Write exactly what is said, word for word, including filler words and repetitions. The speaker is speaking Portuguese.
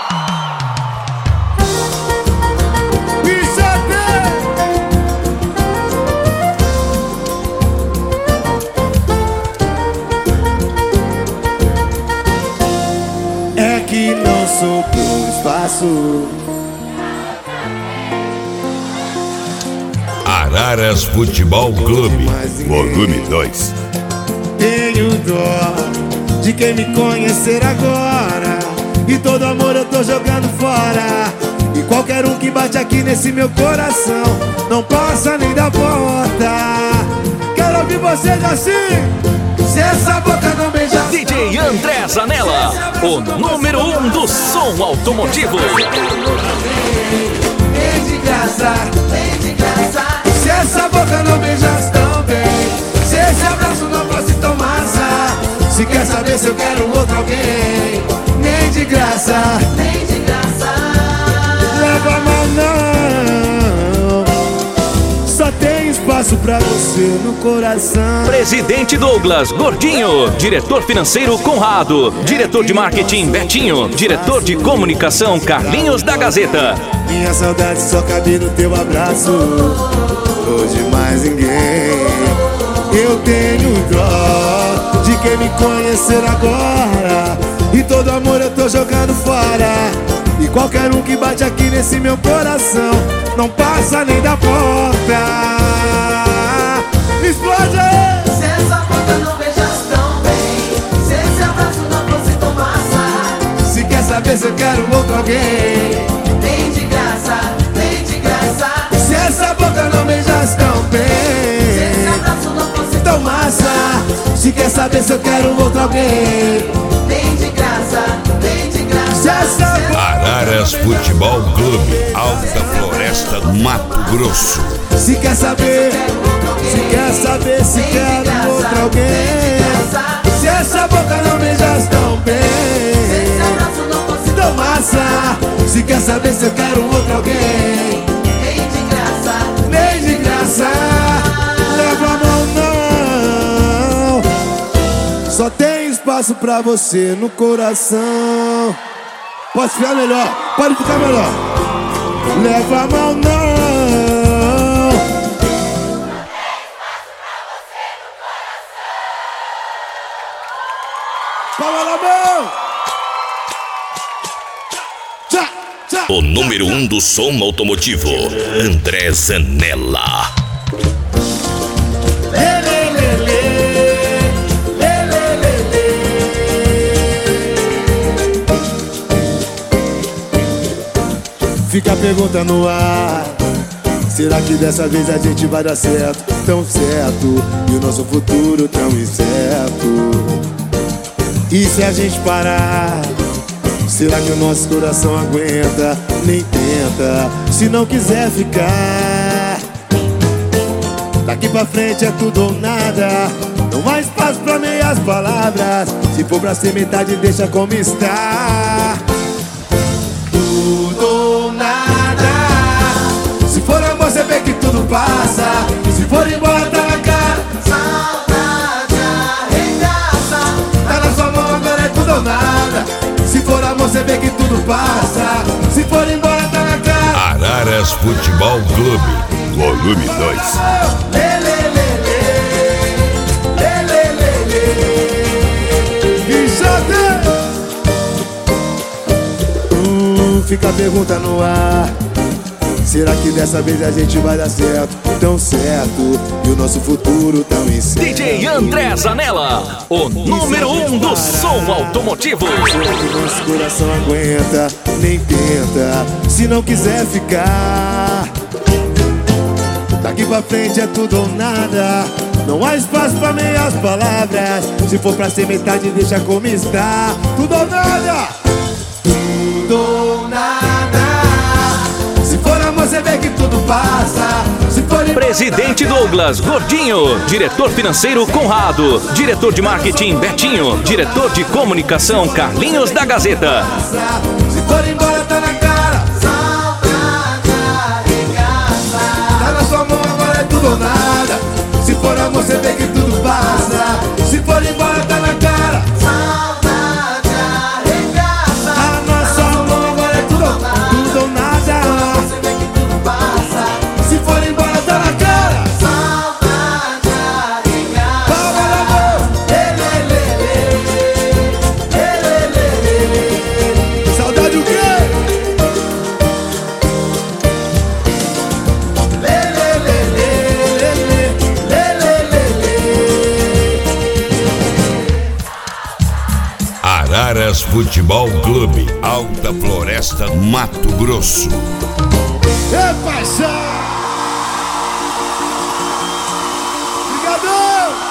É que não sou por espaço. Araras Futebol Clube, volume dois. Tenho dó de quem me conhecer agora, e todo amor eu tô jogando fora. E qualquer um que bate aqui nesse meu coração não passa nem da porta. Quero ouvir vocês assim. Se essa boca não beijar, D J André Zanella, o número um do som automotivo. vem de graça, vem de graça. Se essa boca não beijasse tão bem, se esse abraço não fosse tão massa, se quer saber se eu quero outro alguém, nem de graça, nem de graça. Leva a mão não, só tem espaço pra você no coração. Presidente Douglas Gordinho, diretor financeiro Conrado, diretor de marketing Betinho, diretor de comunicação Carlinhos da Gazeta. Minha saudade só cabe no teu abraço, hoje mais ninguém. Eu tenho dó de quem me conhecer agora, e todo amor eu tô jogando fora. E qualquer um que bate aqui nesse meu coração não passa nem da porta. Explode aí! Se essa boca não beijasse tão bem, se esse abraço não fosse tão massa, se quer saber se eu quero outro alguém, vem de graça, vem de graça. se essa boca não beijasse tão bem, Se esse abraço não fosse tão massa, se quer saber se eu quero outro alguém, vem de graça, vem de graça. se essa boca Araras Futebol Clube, Alta Floresta, Mato Grosso. se quer saber, se quer saber se quero outro alguém, se essa boca não beijasse tão Se esse bem, abraço não fosse tão massa, se quer saber se eu quero outro alguém, vem de graça, nem de graça. Leva a mão não, só tem espaço pra você no coração. Pode ficar melhor, pode ficar melhor. Leva a mão não. Palma na mão. Tchá, tchá. O número um do som automotivo, André Zanella. Lê, lê, lê, lê. Lê, lê, lê, lê. Fica a pergunta no ar, será que dessa vez a gente vai dar certo? Tão certo, e o nosso futuro tão incerto. E se a gente parar, será que o nosso coração aguenta? Nem tenta, se não quiser ficar. Daqui pra frente é tudo ou nada, não há espaço pra meias palavras. Se for pra ser metade, deixa como está. Tudo ou nada. Se for amor, você vê que tudo passa. Se for embora, tá na cara. saudade arregaça. Tá na sua mão, agora é tudo ou nada. Se for amor, você vê que tudo passa. Se for embora, tá na cara. Araras Futebol Clube, volume dois. Lê, lê, lê, lê. Lê, lê, lê, lê. E já tem. Hum, fica a pergunta no ar, será que dessa vez a gente vai dar certo? Tão certo, e o nosso futuro tão incerto. D J André Zanella, o número um do som automotivo. Será que nosso coração aguenta? Nem tenta, se não quiser ficar. Daqui pra frente é tudo ou nada, não há espaço pra meias palavras. Se for pra ser metade, deixa como está. Tudo ou nada. Tudo ou nada. Se for amor, você vê que tudo passa. Se for embora, Presidente Douglas Gordinho, diretor financeiro Conrado, diretor de marketing Betinho, diretor de comunicação Carlinhos da Gazeta. se for embora, tá na cara. Saudade arregaça. Tá na sua mão, agora é tudo ou nada. Se for amor, você vê que tudo passa. Se for embora, tá na cara. Saudade arregaça. Tá na sua mão, agora Palmeiras Futebol Clube, Alta Floresta, Mato Grosso. É paixão! Obrigado!